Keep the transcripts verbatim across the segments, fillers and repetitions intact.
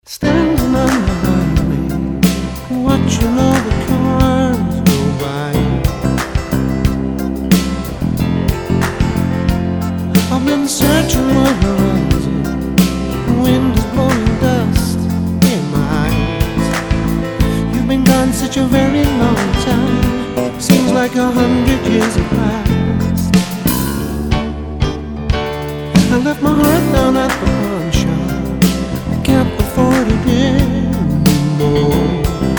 Standing on the highway, watching all the cars go by. I've been searching my horizon, wind is blowing dust in my eyes. You've been gone such a very long time, seems like a hundred years have passed. I left my heart down at the pawn shop, can't afford it anymore,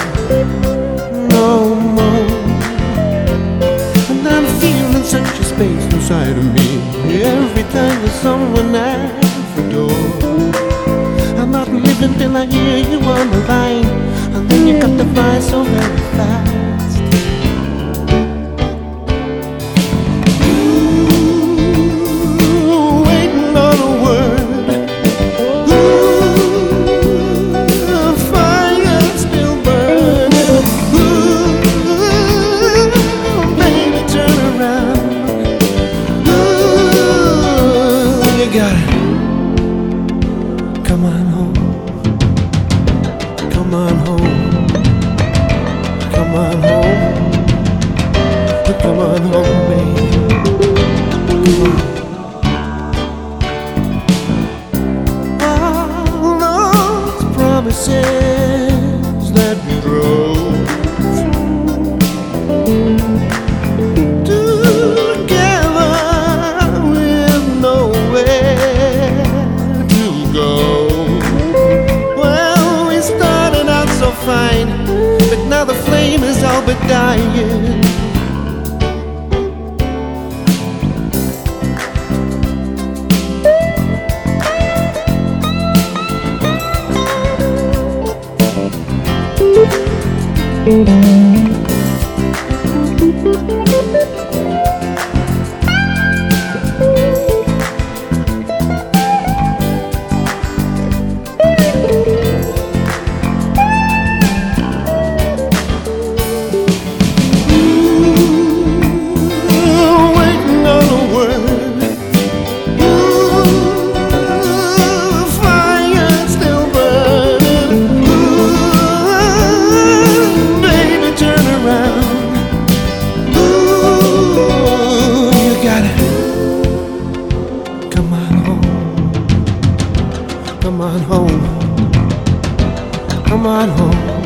no more. And I'm feeling such a space inside of me every time there's someone at the door. I'm not living till I hear you on the line, and then you got to fly so very fast. Come on home, come on home, come on home, come on home, baby. All those promises that we wrote together with nowhere to go. Fine, but now the flame is all but dying. Come on home, come on home.